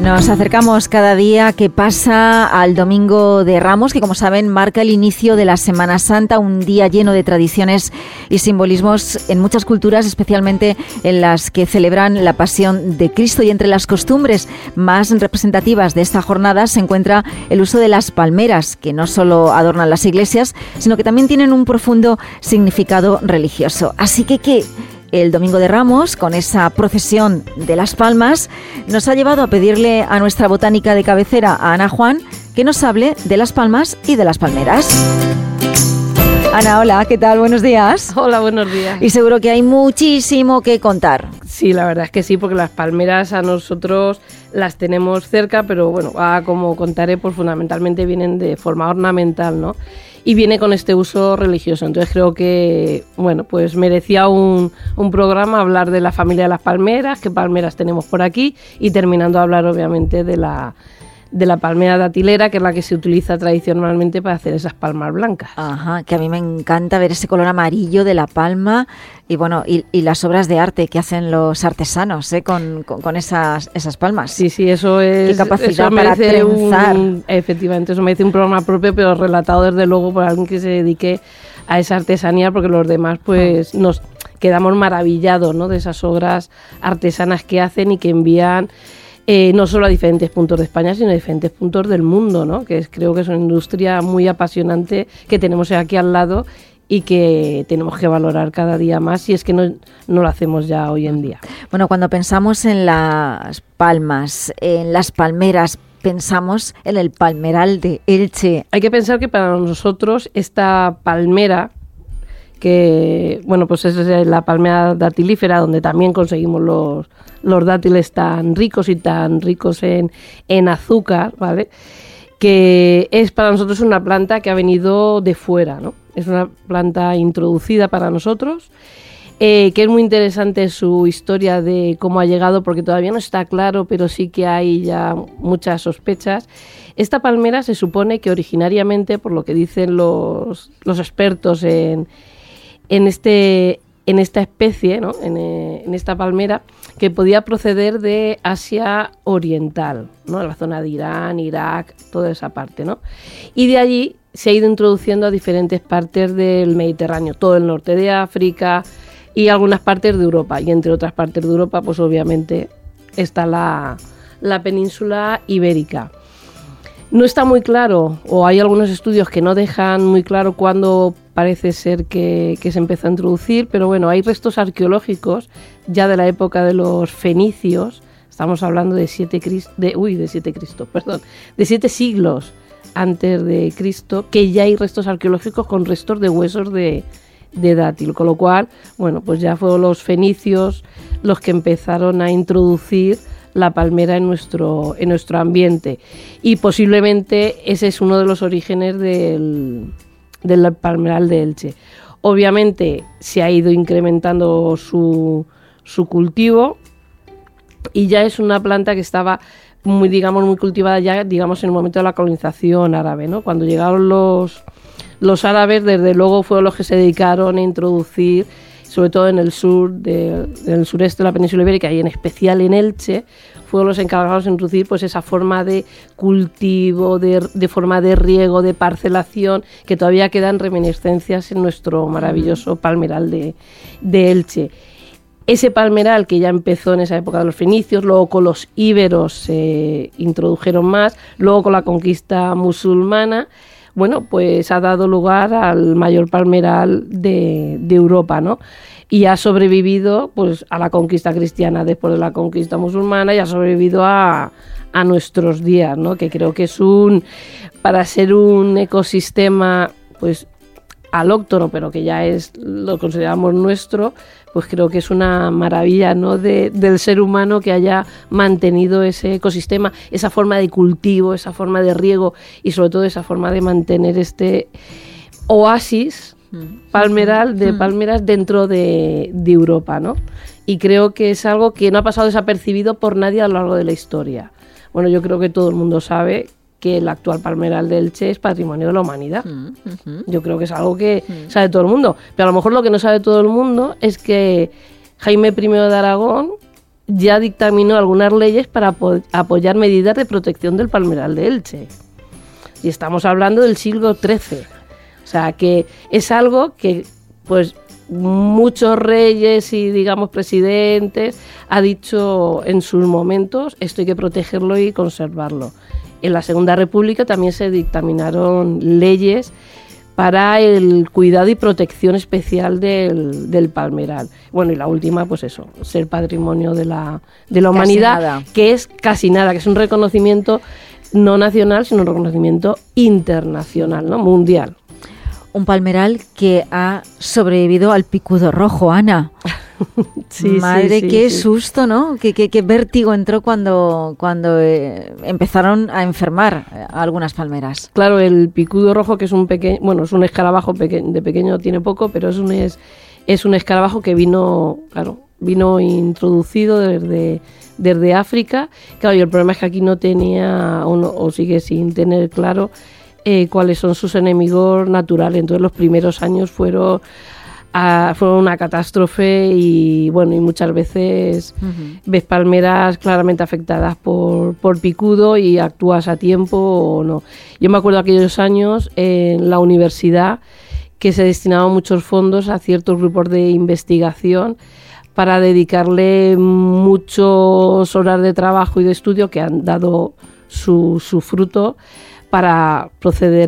Nos acercamos cada día que pasa al Domingo de Ramos, que como saben marca el inicio de la Semana Santa, un día lleno de tradiciones y simbolismos en muchas culturas, especialmente en las que celebran la Pasión de Cristo. Y entre las costumbres más representativas de esta jornada se encuentra el uso de las palmeras, que no solo adornan las iglesias, sino que también tienen un profundo significado religioso. Así que el Domingo de Ramos, con esa procesión de las palmas, nos ha llevado a pedirle a nuestra botánica de cabecera, a Ana Juan, que nos hable de las palmas y de las palmeras. Ana, hola, ¿qué tal? Buenos días. Hola, buenos días. Y seguro que hay muchísimo que contar. Sí, la verdad es que sí, porque las palmeras a nosotros las tenemos cerca, pero bueno, como contaré, pues fundamentalmente vienen de forma ornamental, ¿no? Y viene con este uso religioso. Entonces creo que, bueno, pues merecía un programa hablar de la familia de las palmeras, qué palmeras tenemos por aquí, y terminando a hablar obviamente de la palmera datilera, que es la que se utiliza tradicionalmente para hacer esas palmas blancas. Ajá, que a mí me encanta ver ese color amarillo de la palma y bueno, y las obras de arte que hacen los artesanos, con esas palmas. Sí, eso es. Qué capacidad eso para trenzar. Efectivamente, eso merece un programa propio, pero relatado desde luego por alguien que se dedique a esa artesanía, porque los demás pues nos quedamos maravillados, ¿no?, de esas obras artesanas que hacen y que envían no solo a diferentes puntos de España, sino a diferentes puntos del mundo, ¿no? Que creo que es una industria muy apasionante que tenemos aquí al lado y que tenemos que valorar cada día más, si es que no lo hacemos ya hoy en día. Bueno, cuando pensamos en las palmas, en las palmeras, pensamos en el palmeral de Elche. Hay que pensar que para nosotros esta palmera, que bueno, pues es la palmera datilífera, donde también conseguimos los dátiles tan ricos y tan ricos en azúcar, ¿vale?, que es para nosotros una planta que ha venido de fuera, ¿no? Es una planta introducida para nosotros, que es muy interesante su historia de cómo ha llegado, porque todavía no está claro, pero sí que hay ya muchas sospechas. Esta palmera se supone que originariamente, por lo que dicen los expertos en esta especie, ¿no?, en esta palmera, que podía proceder de Asia Oriental, ¿no?, la zona de Irán, Irak, toda esa parte, ¿no? Y de allí se ha ido introduciendo a diferentes partes del Mediterráneo, todo el norte de África y algunas partes de Europa. Y entre otras partes de Europa, pues obviamente está la península ibérica. No está muy claro, o hay algunos estudios que no dejan muy claro cuándo parece ser que se empezó a introducir, pero bueno, hay restos arqueológicos ya de la época de los fenicios. Estamos hablando de 7 siglos antes de Cristo, que ya hay restos arqueológicos con restos de huesos de dátil, con lo cual, bueno, pues ya fueron los fenicios los que empezaron a introducir la palmera en nuestro ambiente, y posiblemente ese es uno de los orígenes del palmeral de Elche. Obviamente se ha ido incrementando su cultivo y ya es una planta que estaba muy cultivada ya, en el momento de la colonización árabe, ¿no? Cuando llegaron los árabes, desde luego fueron los que se dedicaron a introducir, sobre todo en el sureste de la península ibérica y en especial en Elche, fueron los encargados de introducir pues esa forma de cultivo, de forma de riego, de parcelación, que todavía quedan reminiscencias en nuestro maravilloso palmeral de Elche. Ese palmeral que ya empezó en esa época de los fenicios, luego con los íberos se introdujeron más, luego con la conquista musulmana, bueno, pues ha dado lugar al mayor palmeral de Europa, ¿no? Y ha sobrevivido pues a la conquista cristiana después de la conquista musulmana, y ha sobrevivido a nuestros días, ¿no? Que creo que es para ser un ecosistema pues alóctono, pero que ya lo consideramos nuestro, pues creo que es una maravilla, ¿no?, del ser humano que haya mantenido ese ecosistema, esa forma de cultivo, esa forma de riego y sobre todo esa forma de mantener este oasis palmeral de palmeras dentro de Europa, ¿no? Y creo que es algo que no ha pasado desapercibido por nadie a lo largo de la historia. Bueno, yo creo que todo el mundo sabe que el actual palmeral de Elche es patrimonio de la humanidad. Yo creo que es algo que sabe todo el mundo. Pero a lo mejor lo que no sabe todo el mundo es que Jaime I de Aragón ya dictaminó algunas leyes para apoyar medidas de protección del palmeral de Elche. Y estamos hablando del siglo XIII. O sea, que es algo que, pues, muchos reyes y, digamos, presidentes ha dicho en sus momentos, esto hay que protegerlo y conservarlo. En la Segunda República también se dictaminaron leyes para el cuidado y protección especial del palmeral. Bueno, y la última, pues eso, ser patrimonio de la humanidad, que es casi nada, que es un reconocimiento no nacional, sino un reconocimiento internacional, ¿no? Mundial. Un palmeral que ha sobrevivido al picudo rojo, Ana. Sí, Madre, sí, qué sí. susto, ¿no? Qué vértigo entró cuando empezaron a enfermar algunas palmeras. Claro, el picudo rojo, que es un pequeño, bueno, es un escarabajo de pequeño, tiene poco, pero es un escarabajo que vino introducido desde África. Claro, y el problema es que aquí no tenía, o sigue sin tener claro, cuáles son sus enemigos naturales. Entonces los primeros años fueron una catástrofe y bueno, y muchas veces ves palmeras claramente afectadas por picudo y actúas a tiempo o no. Yo me acuerdo aquellos años en la universidad que se destinaban muchos fondos a ciertos grupos de investigación para dedicarle muchos horas de trabajo y de estudio que han dado su fruto para proceder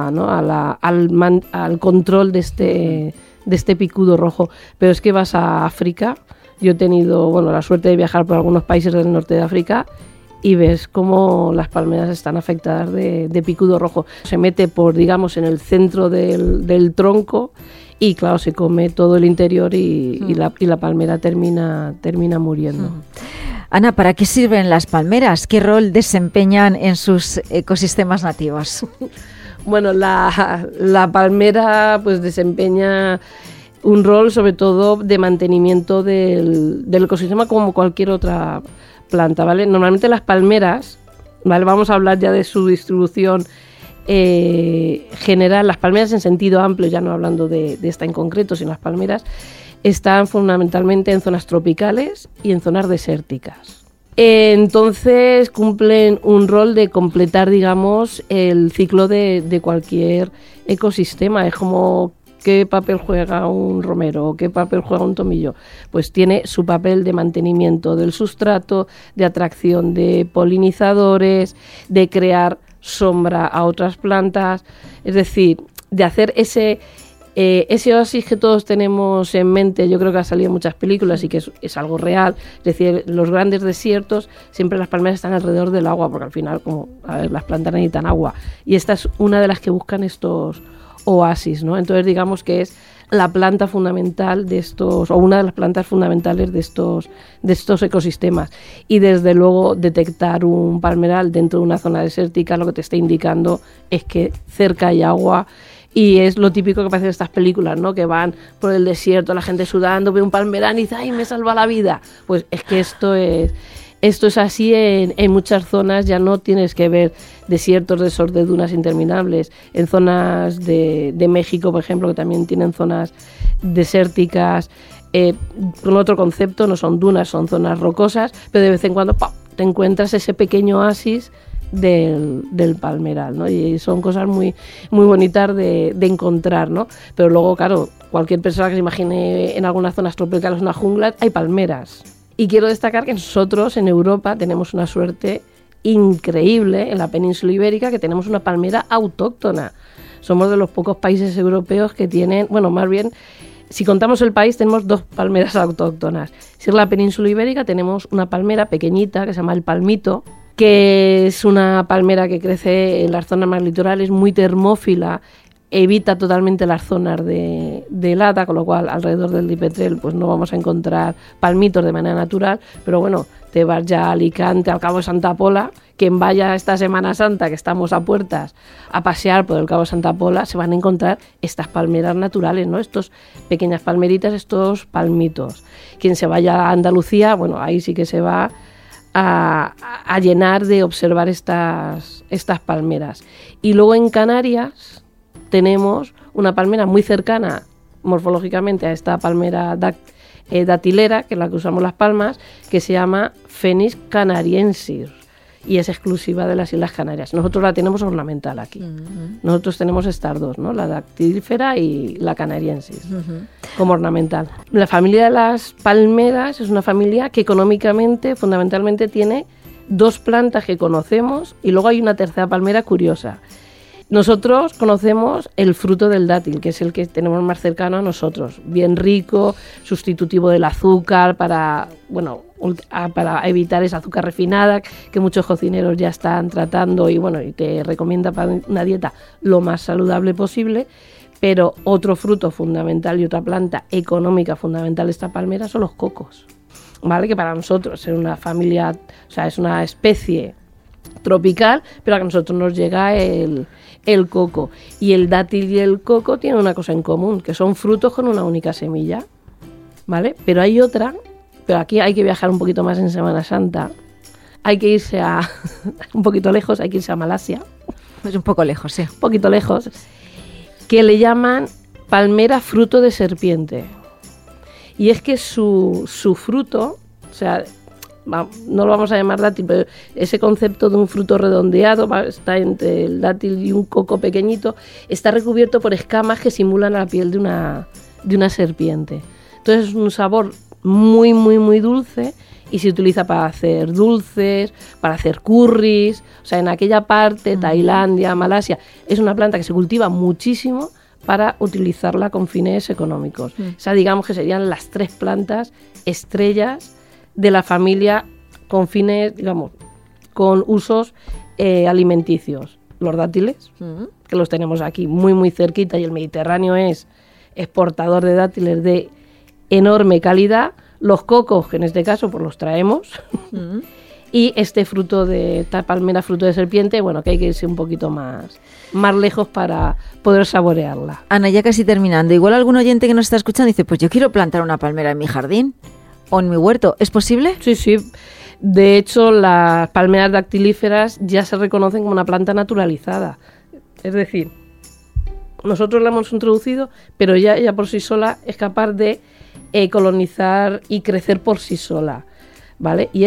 al control de este picudo rojo. Pero es que vas a África, yo he tenido la suerte de viajar por algunos países del norte de África y ves cómo las palmeras están afectadas de picudo rojo. Se mete en el centro del tronco y claro, se come todo el interior y la palmera termina muriendo. Ana, ¿para qué sirven las palmeras? ¿Qué rol desempeñan en sus ecosistemas nativos? Bueno, la palmera pues desempeña un rol sobre todo de mantenimiento del ecosistema como cualquier otra planta, ¿vale? Normalmente las palmeras, ¿vale? Vamos a hablar ya de su distribución general. Las palmeras en sentido amplio, ya no hablando de esta en concreto, sino las palmeras están fundamentalmente en zonas tropicales y en zonas desérticas. Entonces cumplen un rol de completar, digamos, el ciclo de cualquier ecosistema. Es como qué papel juega un romero o qué papel juega un tomillo. Pues tiene su papel de mantenimiento del sustrato, de atracción de polinizadores, de crear sombra a otras plantas, es decir, de hacer ese oasis que todos tenemos en mente. Yo creo que ha salido en muchas películas y que es algo real. Es decir, los grandes desiertos, siempre las palmeras están alrededor del agua, porque al final, las plantas necesitan agua. Y esta es una de las que buscan estos oasis, ¿no? Entonces, digamos que es la planta fundamental de estos, o una de las plantas fundamentales de estos ecosistemas. Y desde luego, detectar un palmeral dentro de una zona desértica lo que te está indicando es que cerca hay agua. Y es lo típico que aparece en estas películas, ¿no? Que van por el desierto, la gente sudando, ve un palmeral y dice, ¡ay, me salva la vida! Pues es que esto es así en muchas zonas. Ya no tienes que ver desiertos de dunas interminables. En zonas de México, por ejemplo, que también tienen zonas desérticas, con otro concepto, no son dunas, son zonas rocosas, pero de vez en cuando te encuentras ese pequeño oasis del palmeral, ¿no? Y son cosas muy, muy bonitas de encontrar, ¿no? Pero luego, claro, cualquier persona que se imagine en algunas zonas tropicales una jungla, hay palmeras. Y quiero destacar que nosotros en Europa tenemos una suerte increíble en la península ibérica, que tenemos una palmera autóctona. Somos de los pocos países europeos que tienen, más bien, si contamos el país, tenemos 2 palmeras autóctonas. Si es la península ibérica, tenemos una palmera pequeñita que se llama el palmito, que es una palmera que crece en las zonas más litorales, muy termófila, evita totalmente las zonas de helada, con lo cual alrededor del Dipetrel pues no vamos a encontrar palmitos de manera natural, pero bueno, te vas ya a Alicante, al Cabo de Santa Pola, quien vaya esta Semana Santa, que estamos a puertas, a pasear por el Cabo de Santa Pola, se van a encontrar estas palmeras naturales, ¿no? Estos pequeñas palmeritas, estos palmitos. Quien se vaya a Andalucía, ahí sí que se va a llenar de observar estas palmeras. Y luego en Canarias tenemos una palmera muy cercana morfológicamente a esta palmera datilera, que es la que usamos Las Palmas, que se llama Phoenix canariensis y es exclusiva de las Islas Canarias. Nosotros la tenemos ornamental aquí. Nosotros tenemos estas dos, ¿no? La dactilífera y la canariensis, como ornamental. La familia de las palmeras es una familia que económicamente, fundamentalmente, tiene 2 plantas que conocemos y luego hay una tercera palmera curiosa. Nosotros conocemos el fruto del dátil, que es el que tenemos más cercano a nosotros, bien rico, sustitutivo del azúcar para evitar esa azúcar refinada que muchos cocineros ya están tratando y te recomienda para una dieta lo más saludable posible. Pero otro fruto fundamental y otra planta económica fundamental de esta palmera son los cocos, ¿vale? Que para nosotros es una familia, o sea, es una especie tropical, pero a nosotros nos llega el coco. Y el dátil y el coco tienen una cosa en común, que son frutos con una única semilla, ¿vale? Pero hay otra, pero aquí hay que viajar un poquito más en Semana Santa, hay que irse a un poquito lejos, hay que irse a Malasia. Es un poco lejos, sí. Un poquito lejos, que le llaman palmera fruto de serpiente. Y es que su fruto, o sea, no lo vamos a llamar dátil, pero ese concepto de un fruto redondeado, está entre el dátil y un coco pequeñito, está recubierto por escamas que simulan la piel de una serpiente. Entonces es un sabor muy, muy, muy dulce y se utiliza para hacer dulces, para hacer curries. O sea, en aquella parte, Tailandia, Malasia, es una planta que se cultiva muchísimo para utilizarla con fines económicos. O sea, digamos que serían las 3 plantas estrellas de la familia con fines, digamos, con usos alimenticios. Los dátiles, que los tenemos aquí muy, muy cerquita, y el Mediterráneo es exportador de dátiles de enorme calidad. Los cocos, que en este caso pues los traemos, y este fruto de esta palmera, fruto de serpiente, que hay que irse un poquito más lejos para poder saborearla. Ana, ya casi terminando, igual algún oyente que nos está escuchando dice, pues yo quiero plantar una palmera en mi jardín o en mi huerto, ¿es posible? Sí, sí. De hecho, las palmeras dactilíferas ya se reconocen como una planta naturalizada. Es decir, nosotros la hemos introducido, pero ya ella por sí sola es capaz de colonizar y crecer por sí sola, ¿vale? Y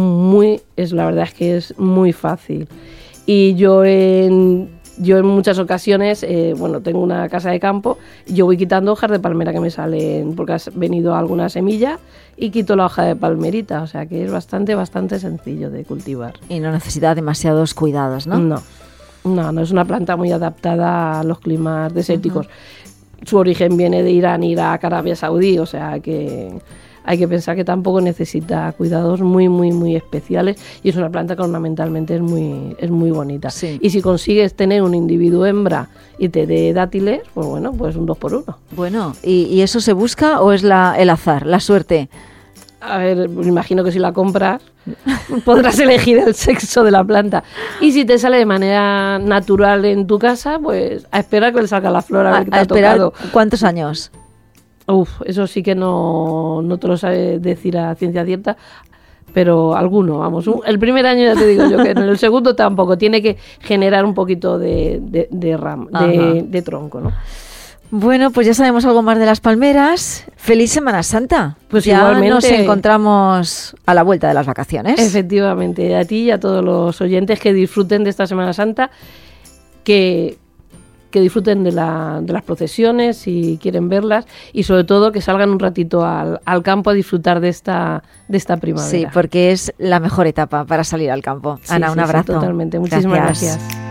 la verdad es que es muy fácil. Y yo en muchas ocasiones, tengo una casa de campo, yo voy quitando hojas de palmera que me salen, porque ha venido alguna semilla, y quito la hoja de palmerita, o sea que es bastante, bastante sencillo de cultivar. Y no necesita demasiados cuidados, ¿no? No, es una planta muy adaptada a los climas desérticos. Su origen viene de Irán, Irak, Arabia Saudí, o sea que hay que pensar que tampoco necesita cuidados muy, muy, muy especiales, y es una planta que ornamentalmente es muy bonita. Sí. Y si consigues tener un individuo hembra y te dé dátiles, pues un 2x1. Bueno, ¿y eso se busca o es el azar, la suerte? A ver, me imagino que si la compras podrás elegir el sexo de la planta. Y si te sale de manera natural en tu casa, pues a esperar que le salga la flor a ver qué te ha tocado. ¿Cuántos años? Eso sí que no te lo sabe decir a ciencia cierta, pero alguno, vamos. El primer año ya te digo yo que en el segundo tampoco. Tiene que generar un poquito de tronco, ¿no? Bueno, pues ya sabemos algo más de las palmeras. ¡Feliz Semana Santa! Pues ya igualmente nos encontramos a la vuelta de las vacaciones. Efectivamente, a ti y a todos los oyentes que disfruten de esta Semana Santa, que disfruten de las procesiones si quieren verlas, y sobre todo que salgan un ratito al campo a disfrutar de esta primavera. Sí, porque es la mejor etapa para salir al campo. Ana, un abrazo. Sí, totalmente. Muchísimas gracias.